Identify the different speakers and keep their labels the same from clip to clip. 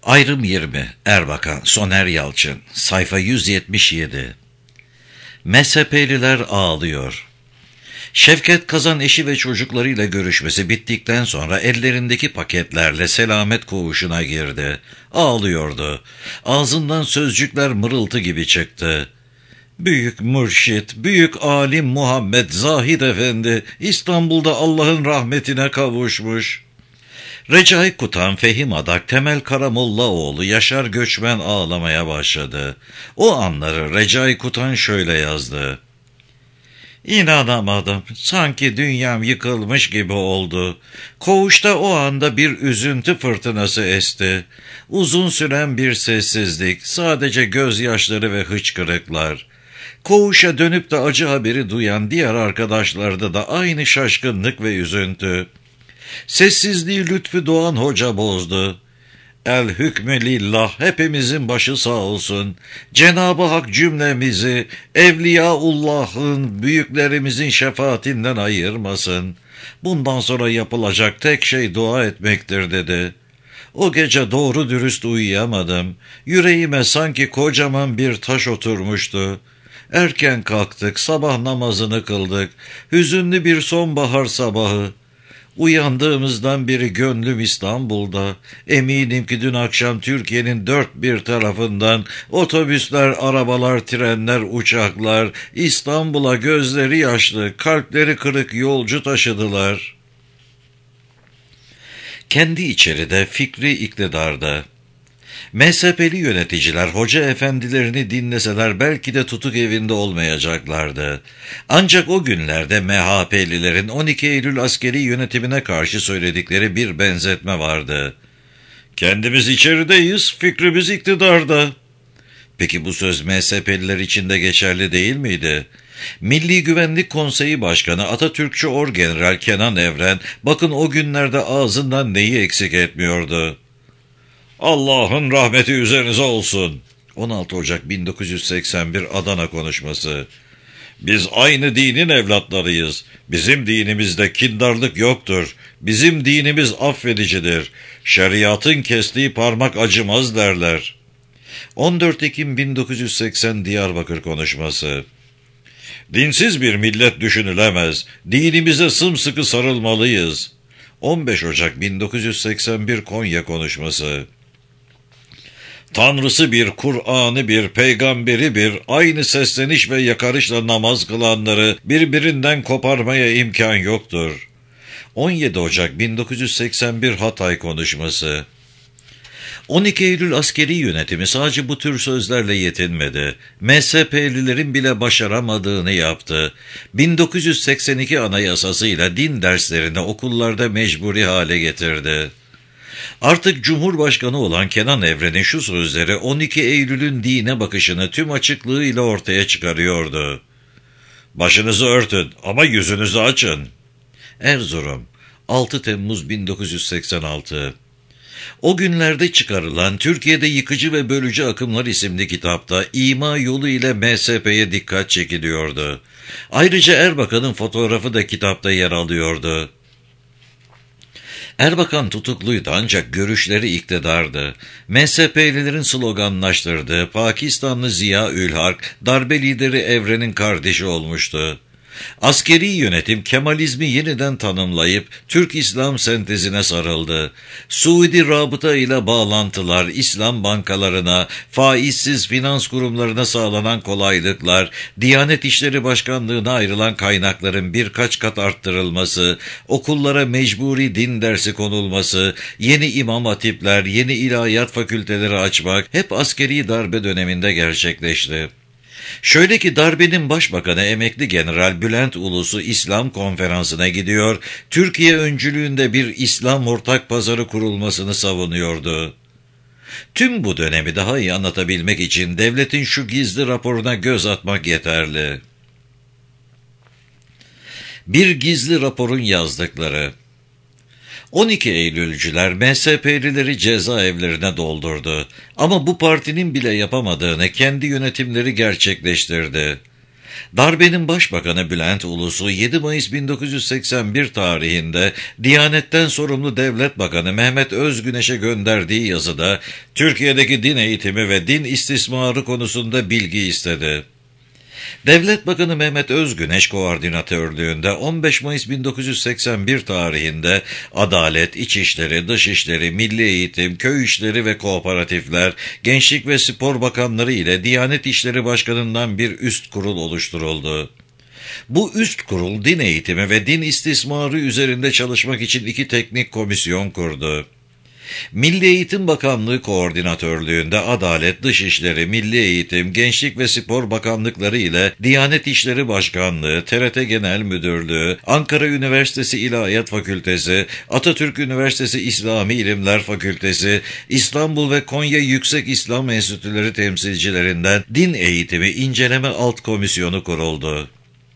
Speaker 1: Ayrım 20. Erbakan, Soner Yalçın. Sayfa 177. MSHP'liler ağlıyor. Şevket Kazan eşi ve çocuklarıyla görüşmesi bittikten sonra ellerindeki paketlerle Selamet koğuşuna girdi. Ağlıyordu. Ağzından sözcükler mırıltı gibi çıktı. Büyük mürşit, büyük alim Muhammed Zahid Efendi İstanbul'da Allah'ın rahmetine kavuşmuş. Recai Kutan, Fehim Adak, Temel Karamollaoğlu, Yaşar Göçmen ağlamaya başladı. O anları Recai Kutan şöyle yazdı. İnanamadım. Sanki dünyam yıkılmış gibi oldu. Koğuşta o anda bir üzüntü fırtınası esti. Uzun süren bir sessizlik, sadece gözyaşları ve hıçkırıklar. Koğuşa dönüp de acı haberi duyan diğer arkadaşlarda da aynı şaşkınlık ve üzüntü. Sessizliği Lütfü Doğan Hoca bozdu. El hükmü lillah, hepimizin başı sağ olsun. Cenab-ı Hak cümlemizi Evliyaullah'ın, büyüklerimizin şefaatinden ayırmasın. Bundan sonra yapılacak tek şey dua etmektir dedi. O gece doğru dürüst uyuyamadım. Yüreğime sanki kocaman bir taş oturmuştu. Erken kalktık, sabah namazını kıldık. Hüzünlü bir sonbahar sabahı. Uyandığımızdan beri gönlüm İstanbul'da. Eminim ki dün akşam Türkiye'nin dört bir tarafından otobüsler, arabalar, trenler, uçaklar İstanbul'a gözleri yaşlı, kalpleri kırık yolcu taşıdılar. Kendi içeride, fikri iktidarda. MSHP'li yöneticiler hoca efendilerini dinleseler belki de tutuk evinde olmayacaklardı. Ancak o günlerde MHP'lilerin 12 Eylül askeri yönetimine karşı söyledikleri bir benzetme vardı. Kendimiz içerideyiz, fikrimiz iktidarda. Peki bu söz MSHP'liler için de geçerli değil miydi? Milli Güvenlik Konseyi Başkanı Atatürkçü Orgeneral Kenan Evren, bakın o günlerde ağzından neyi eksik etmiyordu? Allah'ın rahmeti üzerinize olsun. 16 Ocak 1981 Adana konuşması. Biz aynı dinin evlatlarıyız. Bizim dinimizde kindarlık yoktur. Bizim dinimiz affedicidir. Şeriatın kestiği parmak acımaz derler. 14 Ekim 1980 Diyarbakır konuşması. Dinsiz bir millet düşünülemez. Dinimize sımsıkı sarılmalıyız. 15 Ocak 1981 Konya konuşması. Tanrısı bir, Kur'an'ı bir, peygamberi bir, aynı sesleniş ve yakarışla namaz kılanları birbirinden koparmaya imkan yoktur. 17 Ocak 1981 Hatay konuşması. 12 Eylül askeri yönetimi sadece bu tür sözlerle yetinmedi. MSHP'lilerin bile başaramadığını yaptı. 1982 Anayasasıyla din derslerini okullarda mecburi hale getirdi. Artık Cumhurbaşkanı olan Kenan Evren'in şu sözleri 12 Eylül'ün dine bakışını tüm açıklığıyla ortaya çıkarıyordu. Başınızı örtün ama yüzünüzü açın. Erzurum, 6 Temmuz 1986. O günlerde çıkarılan Türkiye'de Yıkıcı ve Bölücü Akımlar isimli kitapta ima yolu ile MSHP'ye dikkat çekiliyordu. Ayrıca Erbakan'ın fotoğrafı da kitapta yer alıyordu. Erbakan tutukluydu ancak görüşleri iktidardı. MSHP'lilerin sloganlaştırdığı Pakistanlı Ziya Ülhak, darbe lideri Evren'in kardeşi olmuştu. Askeri yönetim Kemalizmi yeniden tanımlayıp Türk İslam sentezine sarıldı. Suudi rabıta ile bağlantılar, İslam bankalarına, faizsiz finans kurumlarına sağlanan kolaylıklar, Diyanet İşleri Başkanlığı'na ayrılan kaynakların birkaç kat arttırılması, okullara mecburi din dersi konulması, yeni imam hatipler, yeni ilahiyat fakülteleri açmak hep askeri darbe döneminde gerçekleşti. Şöyle ki darbenin başbakanı emekli General Bülent Ulusu İslam konferansına gidiyor, Türkiye öncülüğünde bir İslam ortak pazarı kurulmasını savunuyordu. Tüm bu dönemi daha iyi anlatabilmek için devletin şu gizli raporuna göz atmak yeterli. Bir gizli raporun yazdıkları. 12 Eylülcüler MSHP'lileri cezaevlerine doldurdu. Ama bu partinin bile yapamadığını kendi yönetimleri gerçekleştirdi. Darbenin Başbakanı Bülent Ulus'u 7 Mayıs 1981 tarihinde Diyanet'ten sorumlu Devlet Bakanı Mehmet Özgüneş'e gönderdiği yazıda Türkiye'deki din eğitimi ve din istismarı konusunda bilgi istedi. Devlet Bakanı Mehmet Özgüneş koordinatörlüğünde 15 Mayıs 1981 tarihinde Adalet, İçişleri, Dışişleri, Milli Eğitim, Köy İşleri ve Kooperatifler, Gençlik ve Spor Bakanları ile Diyanet İşleri Başkanı'ndan bir üst kurul oluşturuldu. Bu üst kurul din eğitimi ve din istismarı üzerinde çalışmak için 2 teknik komisyon kurdu. Milli Eğitim Bakanlığı koordinatörlüğünde Adalet, Dışişleri, Milli Eğitim, Gençlik ve Spor Bakanlıkları ile Diyanet İşleri Başkanlığı, TRT Genel Müdürlüğü, Ankara Üniversitesi İlahiyat Fakültesi, Atatürk Üniversitesi İslami İlimler Fakültesi, İstanbul ve Konya Yüksek İslam Enstitüleri temsilcilerinden Din Eğitimi İnceleme Alt Komisyonu kuruldu.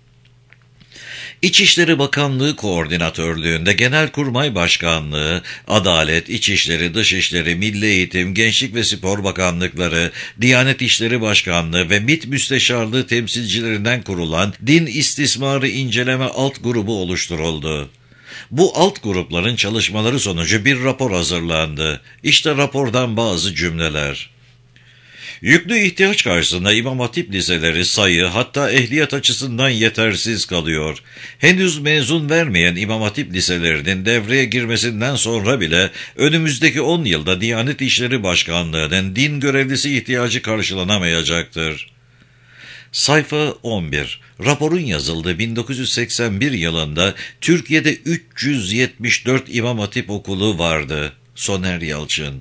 Speaker 1: İçişleri Bakanlığı koordinatörlüğünde Genelkurmay Başkanlığı, Adalet, İçişleri, Dışişleri, Milli Eğitim, Gençlik ve Spor Bakanlıkları, Diyanet İşleri Başkanlığı ve MİT Müsteşarlığı temsilcilerinden kurulan Din İstismarı İnceleme Alt Grubu oluşturuldu. Bu alt grupların çalışmaları sonucu bir rapor hazırlandı. İşte rapordan bazı cümleler. Yüklü ihtiyaç karşısında İmam Hatip liseleri sayı hatta ehliyet açısından yetersiz kalıyor. Henüz mezun vermeyen İmam Hatip liselerinin devreye girmesinden sonra bile önümüzdeki 10 yılda Diyanet İşleri Başkanlığı'nın din görevlisi ihtiyacı karşılanamayacaktır. Sayfa 11. Raporun yazıldığı 1981 yılında Türkiye'de 374 İmam Hatip okulu vardı. Soner Yalçın.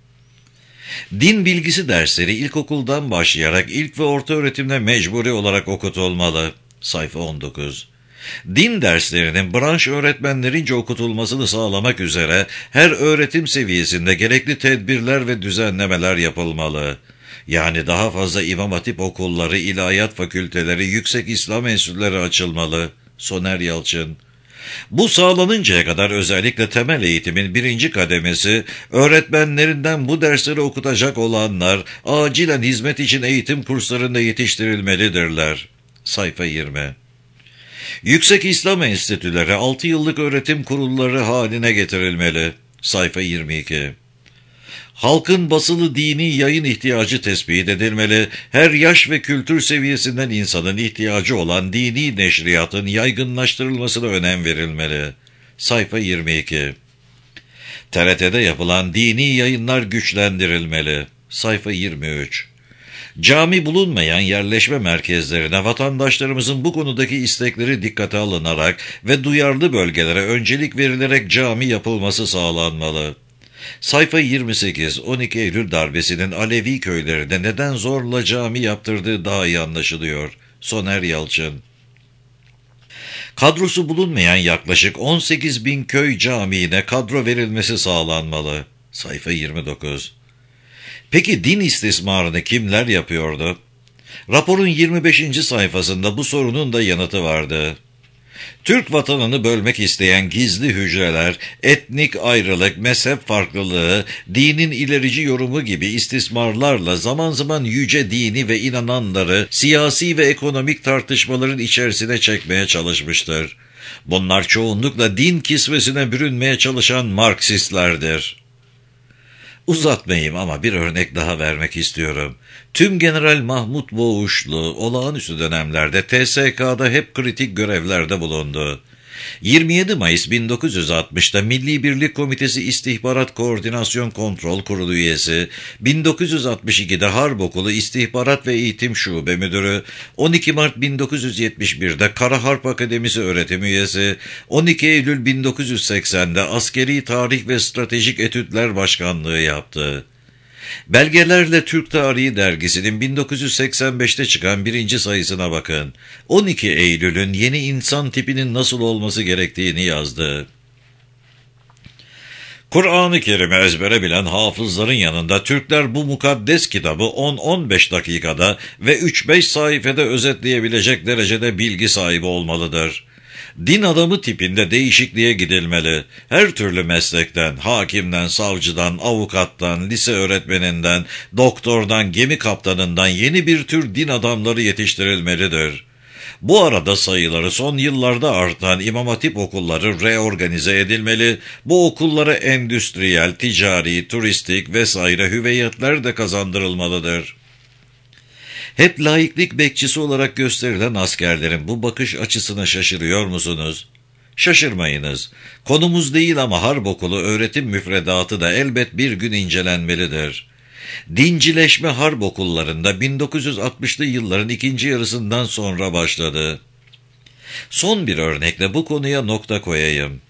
Speaker 1: Din bilgisi dersleri ilkokuldan başlayarak ilk ve orta öğretimde mecburi olarak okutulmalı. Sayfa 19. Din derslerinin branş öğretmenlerince okutulmasını sağlamak üzere her öğretim seviyesinde gerekli tedbirler ve düzenlemeler yapılmalı. Yani daha fazla İmam Hatip okulları, ilahiyat fakülteleri, yüksek İslam enstitüleri açılmalı. Soner Yalçın. Bu sağlanıncaya kadar özellikle temel eğitimin 1. kademesi, öğretmenlerinden bu dersleri okutacak olanlar acilen hizmet için eğitim kurslarında yetiştirilmelidirler. Sayfa 20. Yüksek İslam enstitüleri 6 yıllık öğretim kurulları haline getirilmeli. Sayfa 22. Halkın basılı dini yayın ihtiyacı tespit edilmeli, her yaş ve kültür seviyesinden insanın ihtiyacı olan dini neşriyatın yaygınlaştırılmasına önem verilmeli. Sayfa 22. TRT'de yapılan dini yayınlar güçlendirilmeli. Sayfa 23. Cami bulunmayan yerleşme merkezlerine vatandaşlarımızın bu konudaki istekleri dikkate alınarak ve duyarlı bölgelere öncelik verilerek cami yapılması sağlanmalı. Sayfa 28, 12 Eylül darbesinin Alevi köylerinde neden zorla cami yaptırdığı daha iyi anlaşılıyor. Soner Yalçın. Kadrosu bulunmayan yaklaşık 18.000 köy camiine kadro verilmesi sağlanmalı. Sayfa 29. Peki din istismarını kimler yapıyordu? Raporun 25. sayfasında bu sorunun da yanıtı vardı. Türk vatanını bölmek isteyen gizli hücreler, etnik ayrılık, mezhep farklılığı, dinin ilerici yorumu gibi istismarlarla zaman zaman yüce dini ve inananları siyasi ve ekonomik tartışmaların içerisine çekmeye çalışmıştır. Bunlar çoğunlukla din kisvesine bürünmeye çalışan Marksistlerdir. Uzatmayayım ama bir örnek daha vermek istiyorum. Tümgeneral Mahmut Boğuşlu olağanüstü dönemlerde TSK'da hep kritik görevlerde bulundu. 27 Mayıs 1960'da Milli Birlik Komitesi İstihbarat Koordinasyon Kontrol Kurulu üyesi, 1962'de Harp Okulu İstihbarat ve Eğitim Şube Müdürü, 12 Mart 1971'de Kara Harp Akademisi öğretim üyesi, 12 Eylül 1980'de Askeri Tarih ve Stratejik Etütler Başkanlığı yaptı. Belgelerle Türk Tarihi dergisinin 1985'te çıkan 1. sayısına bakın. 12 Eylül'ün yeni insan tipinin nasıl olması gerektiğini yazdı. Kur'an-ı Kerim'i ezbere bilen hafızların yanında Türkler bu mukaddes kitabı 10-15 dakikada ve 3-5 sayfada özetleyebilecek derecede bilgi sahibi olmalıdır. Din adamı tipinde değişikliğe gidilmeli. Her türlü meslekten, hakimden, savcıdan, avukattan, lise öğretmeninden, doktordan, gemi kaptanından yeni bir tür din adamları yetiştirilmelidir. Bu arada sayıları son yıllarda artan İmam Hatip okulları reorganize edilmeli, bu okullara endüstriyel, ticari, turistik vesaire hüviyetler de kazandırılmalıdır. Hep laiklik bekçisi olarak gösterilen askerlerin bu bakış açısına şaşırıyor musunuz? Şaşırmayınız. Konumuz değil ama harp okulu öğretim müfredatı da elbet bir gün incelenmelidir. Dincileşme harp okullarında 1960'lı yılların ikinci yarısından sonra başladı. Son bir örnekle bu konuya nokta koyayım.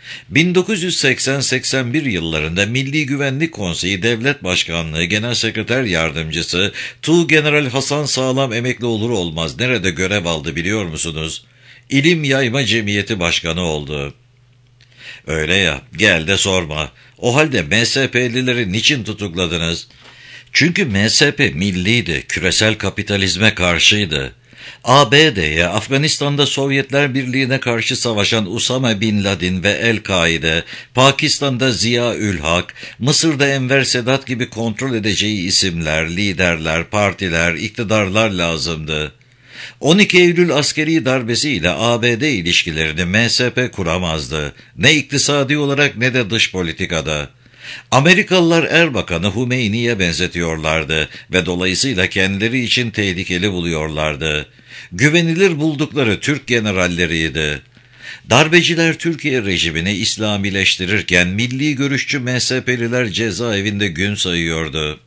Speaker 1: 1980-81 yıllarında Milli Güvenlik Konseyi Devlet Başkanlığı Genel Sekreter Yardımcısı Tuğgeneral Hasan Sağlam emekli olur olmaz nerede görev aldı biliyor musunuz? İlim Yayma Cemiyeti Başkanı oldu. Öyle ya, gel de sorma. O halde MSP'lileri niçin tutukladınız? Çünkü MSP milliydi, küresel kapitalizme karşıydı. ABD'ye, Afganistan'da Sovyetler Birliği'ne karşı savaşan Usame Bin Laden ve El-Kaide, Pakistan'da Ziya-ül-Hak, Mısır'da Enver Sedat gibi kontrol edeceği isimler, liderler, partiler, iktidarlar lazımdı. 12 Eylül askeri darbesiyle ABD ilişkilerini MSP kuramazdı. Ne iktisadi olarak ne de dış politikada. Amerikalılar Erbakan'ı Hümeyni'ye benzetiyorlardı ve dolayısıyla kendileri için tehlikeli buluyorlardı. Güvenilir buldukları Türk generalleriydi. Darbeciler Türkiye rejimini İslamileştirirken milli görüşçü MSP'liler cezaevinde gün sayıyordu.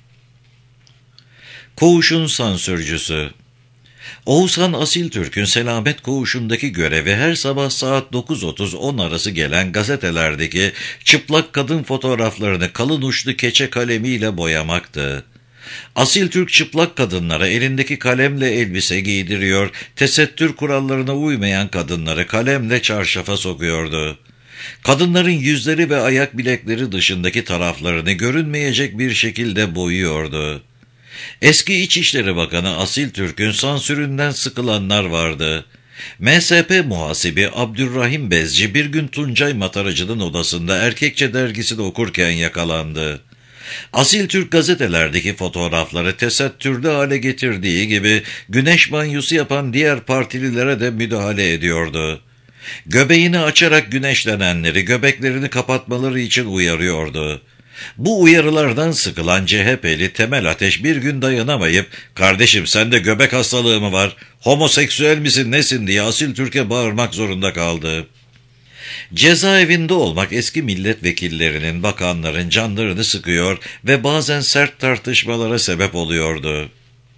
Speaker 1: Koğuşun sansürcüsü. Oğuzhan Asiltürk'ün Selamet Koğuşu'ndaki görevi her sabah saat 9.30-10 arası gelen gazetelerdeki çıplak kadın fotoğraflarını kalın uçlu keçe kalemiyle boyamaktı. Asiltürk çıplak kadınlara elindeki kalemle elbise giydiriyor, tesettür kurallarına uymayan kadınları kalemle çarşafa sokuyordu. Kadınların yüzleri ve ayak bilekleri dışındaki taraflarını görünmeyecek bir şekilde boyuyordu. Eski İçişleri Bakanı Asiltürk'ün sansüründen sıkılanlar vardı. MSP muhasibi Abdurrahim Bezci bir gün Tuncay Mataracı'nın odasında Erkekçe dergisini okurken yakalandı. Asiltürk gazetelerdeki fotoğrafları tesettürlü hale getirdiği gibi güneş banyosu yapan diğer partililere de müdahale ediyordu. Göbeğini açarak güneşlenenleri göbeklerini kapatmaları için uyarıyordu. Bu uyarılardan sıkılan CHP'li Temel Ateş bir gün dayanamayıp "Kardeşim sende göbek hastalığı mı var? Homoseksüel misin nesin?" diye Asiltürk'e bağırmak zorunda kaldı. Cezaevinde olmak eski milletvekillerinin, bakanların canlarını sıkıyor ve bazen sert tartışmalara sebep oluyordu.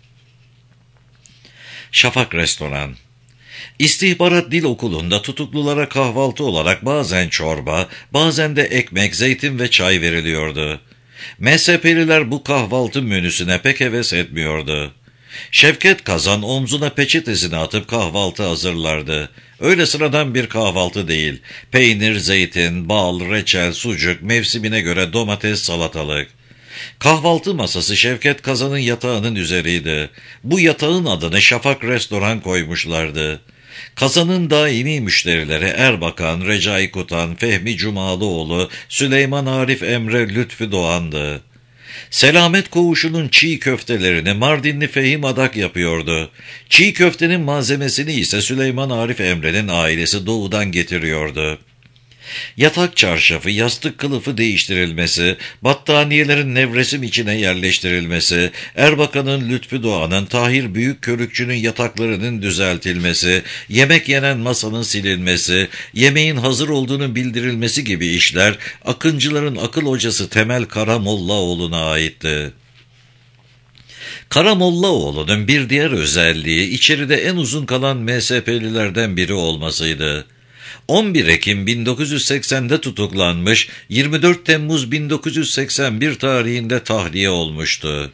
Speaker 1: Şafak Restoran. İstihbarat Dil Okulu'nda tutuklulara kahvaltı olarak bazen çorba, bazen de ekmek, zeytin ve çay veriliyordu. MSP'liler bu kahvaltı menüsüne pek heves etmiyordu. Şevket Kazan omzuna peçetesini atıp kahvaltı hazırlardı. Öyle sıradan bir kahvaltı değil. Peynir, zeytin, bal, reçel, sucuk, mevsimine göre domates, salatalık. Kahvaltı masası Şevket Kazan'ın yatağının üzeriydi. Bu yatağın adını Şafak Restoran koymuşlardı. Kazan'ın daimi müşterileri Erbakan, Recai Kutan, Fehmi Cumalıoğlu, Süleyman Arif Emre, Lütfü Doğan'dı. Selamet Koğuşu'nun çiğ köftelerini Mardinli Fehim Adak yapıyordu. Çiğ köftenin malzemesini ise Süleyman Arif Emre'nin ailesi doğudan getiriyordu. Yatak çarşafı, yastık kılıfı değiştirilmesi, battaniyelerin nevresim içine yerleştirilmesi, Erbakan'ın, Lütfü Doğan'ın, Tahir Büyükkörükçü'nün yataklarının düzeltilmesi, yemek yenen masanın silinmesi, yemeğin hazır olduğunu bildirilmesi gibi işler Akıncıların akıl hocası Temel Karamollaoğlu'na aitti. Karamollaoğlu'nun bir diğer özelliği içeride en uzun kalan MSP'lilerden biri olmasıydı. 11 Ekim 1980'de tutuklanmış, 24 Temmuz 1981 tarihinde tahliye olmuştu.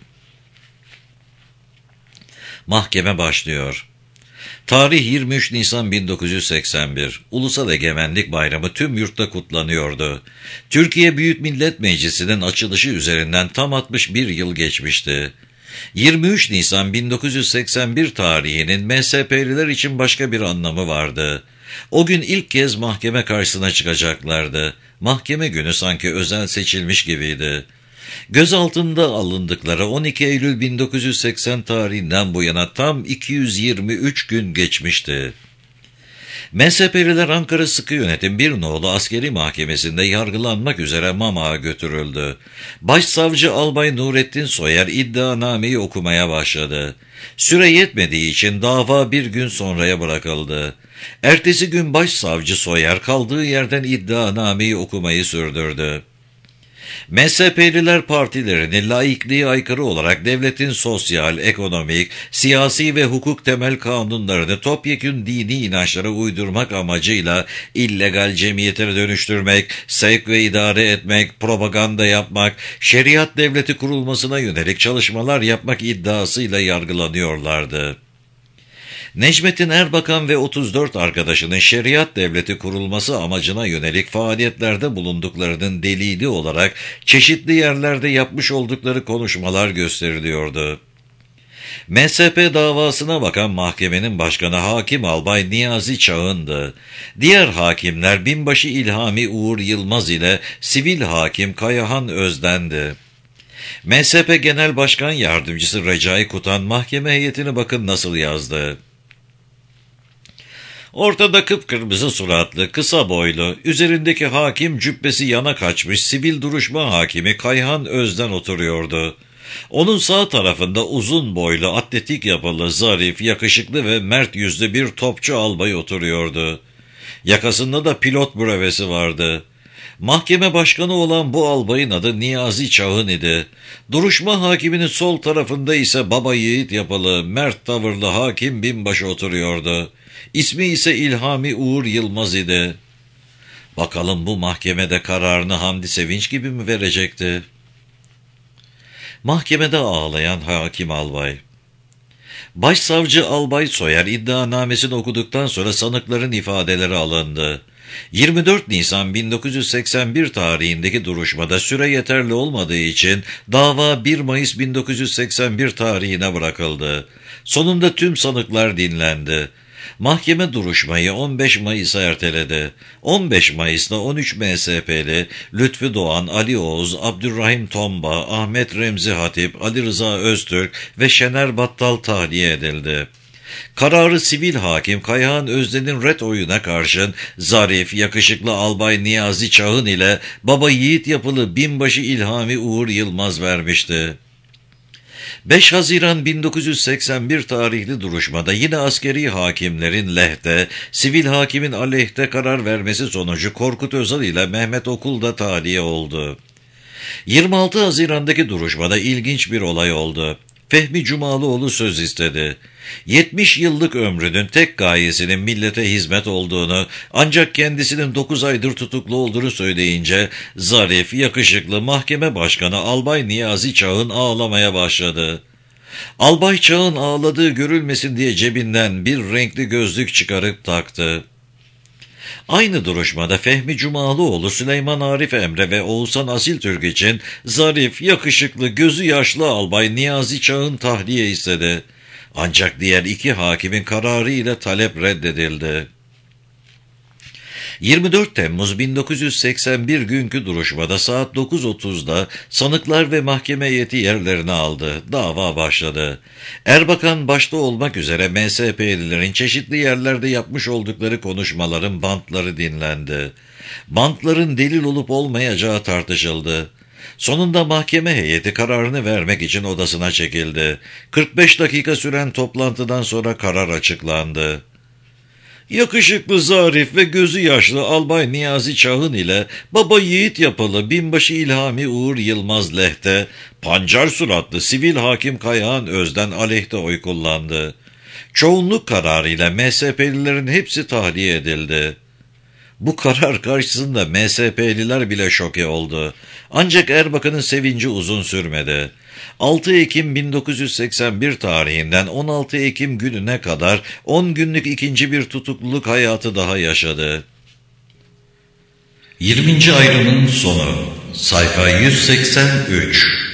Speaker 1: Mahkeme başlıyor. Tarih 23 Nisan 1981. Ulusal Egemenlik Bayramı tüm yurtta kutlanıyordu. Türkiye Büyük Millet Meclisi'nin açılışı üzerinden tam 61 yıl geçmişti. 23 Nisan 1981 tarihinin MSP'liler için başka bir anlamı vardı. O gün ilk kez mahkeme karşısına çıkacaklardı. Mahkeme günü sanki özel seçilmiş gibiydi. Gözaltında alındıkları 12 Eylül 1980 tarihinden bu yana tam 223 gün geçmişti. MSP'liler Ankara Sıkı Yönetim 1 Nolu Askeri Mahkemesi'nde yargılanmak üzere Mamak'a götürüldü. Başsavcı Albay Nurettin Soyer iddianameyi okumaya başladı. Süre yetmediği için dava bir gün sonraya bırakıldı. Ertesi gün Başsavcı Soyer kaldığı yerden iddianameyi okumayı sürdürdü. MSP'liler partilerinin laikliğe aykırı olarak devletin sosyal, ekonomik, siyasi ve hukuk temel kanunlarını topyekün dini inançlara uydurmak amacıyla illegal cemiyete dönüştürmek, sevk ve idare etmek, propaganda yapmak, şeriat devleti kurulmasına yönelik çalışmalar yapmak iddiasıyla yargılanıyorlardı. Necmettin Erbakan ve 34 arkadaşının şeriat devleti kurulması amacına yönelik faaliyetlerde bulunduklarının delili olarak çeşitli yerlerde yapmış oldukları konuşmalar gösteriliyordu. MSP davasına bakan mahkemenin başkanı Hakim Albay Niyazi Çağın'dı. Diğer hakimler Binbaşı İlhami Uğur Yılmaz ile Sivil Hakim Kayahan Özden'di. MSP Genel Başkan Yardımcısı Recai Kutan mahkeme heyetini bakın nasıl yazdı. Ortada kıpkırmızı suratlı, kısa boylu, üzerindeki hakim cübbesi yana kaçmış sivil duruşma hakimi Kayhan Özden oturuyordu. Onun sağ tarafında uzun boylu, atletik yapılı, zarif, yakışıklı ve mert yüzlü bir topçu albay oturuyordu. Yakasında da pilot brevesi vardı. Mahkeme başkanı olan bu albayın adı Niyazi Çağın idi. Duruşma hakiminin sol tarafında ise baba yiğit yapılı, mert tavırlı hakim binbaşı oturuyordu. İsmi ise İlhami Uğur Yılmaz idi. Bakalım bu mahkemede kararını Hamdi Sevinç gibi mi verecekti? Mahkemede ağlayan hakim albay. Başsavcı Albay Soyer iddianamesini okuduktan sonra sanıkların ifadeleri alındı. 24 Nisan 1981 tarihindeki duruşmada süre yeterli olmadığı için dava 1 Mayıs 1981 tarihine bırakıldı. Sonunda tüm sanıklar dinlendi. Mahkeme duruşmayı 15 Mayıs'a erteledi. 15 Mayıs'ta 13 MSP'li Lütfü Doğan, Ali Oğuz, Abdurrahim Tomba, Ahmet Remzi Hatip, Ali Rıza Öztürk ve Şener Battal tahliye edildi. Kararı sivil hakim Kayhan Özden'in ret oyuna karşın zarif, yakışıklı albay Niyazi Çağın ile baba yiğit yapılı binbaşı İlhami Uğur Yılmaz vermişti. 5 Haziran 1981 tarihli duruşmada yine askeri hakimlerin lehte, sivil hakimin aleyhte karar vermesi sonucu Korkut Özal ile Mehmet Okul da tahliye oldu. 26 Haziran'daki duruşmada ilginç bir olay oldu. Fehmi Cumalıoğlu söz istedi. 70 yıllık ömrünün tek gayesinin millete hizmet olduğunu, ancak kendisinin 9 aydır tutuklu olduğunu söyleyince, zarif, yakışıklı mahkeme başkanı Albay Niyazi Çağın ağlamaya başladı. Albay Çağın ağladığı görülmesin diye cebinden bir renkli gözlük çıkarıp taktı. Aynı duruşmada Fehmi Cumalıoğlu, Süleyman Arif Emre ve Oğuzhan Asiltürk için zarif, yakışıklı, gözü yaşlı albay Niyazi Çağın tahliye istedi. Ancak diğer iki hakimin kararı ile talep reddedildi. 24 Temmuz 1981 günkü duruşmada saat 9.30'da sanıklar ve mahkeme heyeti yerlerini aldı. Dava başladı. Erbakan başta olmak üzere MSP'lilerin çeşitli yerlerde yapmış oldukları konuşmaların bantları dinlendi. Bantların delil olup olmayacağı tartışıldı. Sonunda mahkeme heyeti kararını vermek için odasına çekildi. 45 dakika süren toplantıdan sonra karar açıklandı. Yakışıklı, zarif ve gözü yaşlı albay Niyazi Çağın ile baba yiğit yapılı binbaşı İlhami Uğur Yılmaz lehte, pancar suratlı sivil hakim Kayhan Özden aleyhte oy kullandı. Çoğunluk kararıyla MSP'lilerin hepsi tahliye edildi. Bu karar karşısında MSP'liler bile şoke oldu. Ancak Erbakan'ın sevinci uzun sürmedi. 6 Ekim 1981 tarihinden 16 Ekim gününe kadar 10 günlük ikinci bir tutukluluk hayatı daha yaşadı. 20. ayrımın sonu. Sayfa 183.